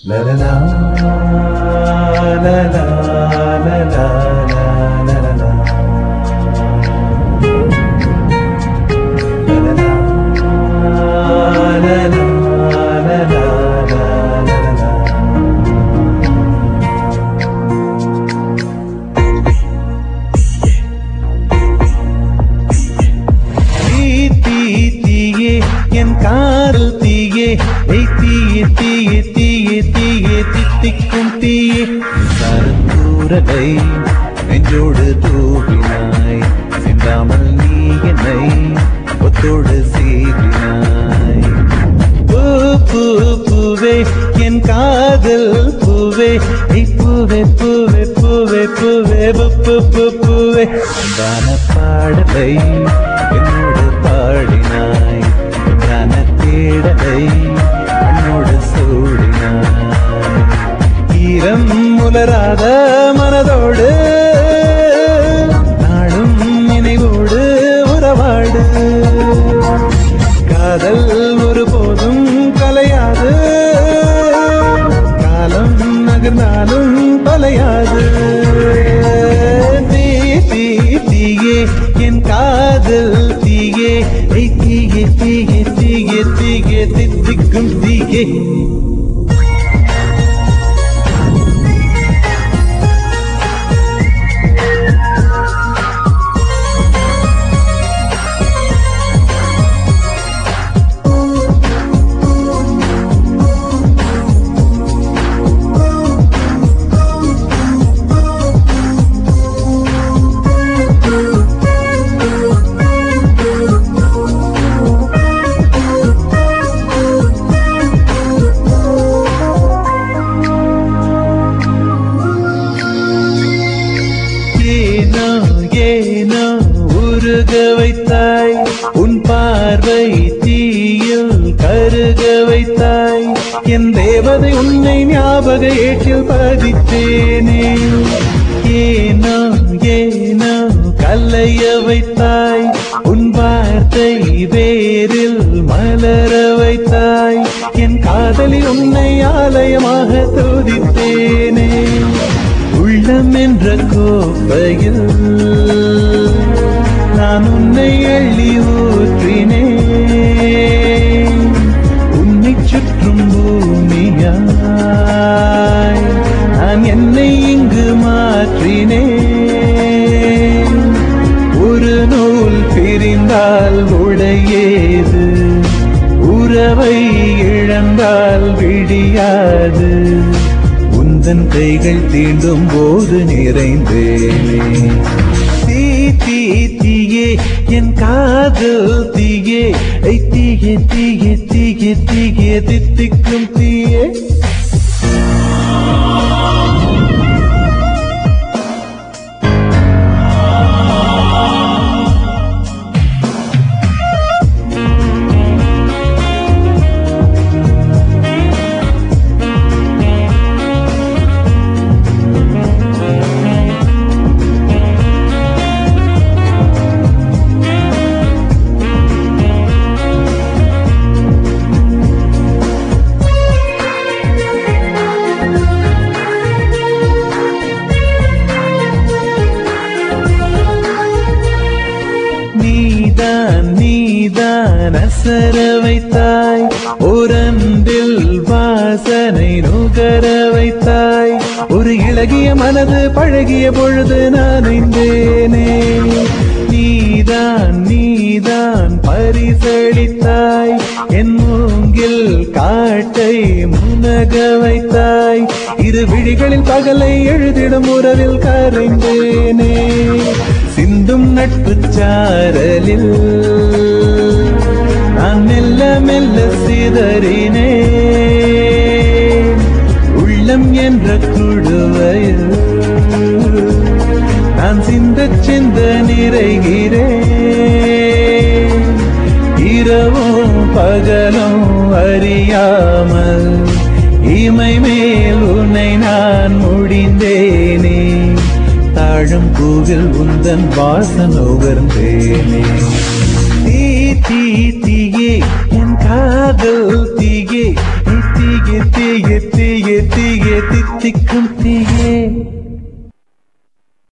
La la la la la la la la la la. என் காதல் தீயே தீயே தீயே தீயே தீயே தித்திக்கும் தீயே சரத்தூரலை நெஞ்சோடு தூவினாய் சிந்தாமல் நீ என்னை ஒத்தோடு சீவினாய் பூ பூ பூவே என் காதல் பூவே பூவே பூவே பூவே பூவே பூ பூவே தான பாடலை என்னோடு பாடினாய் தான தேடலை என்னோடு சூடினாய் ஈரம் முலராத மனதோடு நாடும் நினைவோடு உறவாடு காதல் ஒருபோதும் கலையாது காலம் நகர்ந்தாலும் தொலையாது தீயே என் காதல் தீயே தீயே தீயே தீயே தீயே தித்திக்கும் தீயே ஏனோ உருக வைத்தாய் உன் பார்வை தீயில் கருக வைத்தாய் என் தேவதை உன்னை ஞாபக ஏற்றில் பதித்தேனே ஏனோ ஏனோ கல்லைய வைத்தாய் உன் வார்த்தை வேரில் மலர வைத்தாய் என் காதலில் உன்னை ஆலயமாக துதித்தேனே உள்ளம் என்ற கோப்பையில் நான் உன்னை எள்ளி ஊற்றினேன் உன்னை சுற்றும் பூமியாய் நான் என்னை இங்கு மாற்றினேன் ஒரு நூல் பிரிந்தால் உடையேது உறவை இழந்தால் விடியாது உந்தன் கைகள் தீண்டும் போது நிறைந்தேனே தீயே என் காதல் தீயே தீயே தீயே தீயே தீயே தித்திக்கும் தீயே நீதான் அசர வைத்தாய் ஓரன்பில் வாசனை நுகர வைத்தாய் ஒரு இளகிய மனது பழகிய பொழுது நனைந்தேனே நீதான் பரிசளித்தாய் என் மூங்கில் காட்டை முனக வைத்தாய் இரு விழிகளில் பகலை எழுதிடும் உறவில் கரைந்தேனே சிந்தும் நட்பு சாரலில் நான் மெல்ல மெல்ல சிதறினே உள்ளம் என்ற குடுவையில் நான் சிந்த சிந்த நிறைகிறேன் இரவும் பகலும் அறியாமல் இமை மேல் உன்னை நான் முடிந்தேனே தாழும் பூவில் உந்தன் வாசம் நுகர்ந்தேனே தீயே என் காதல் தீயே தீயே தீயே தீயே தீயே தித்திக்கும் தீயே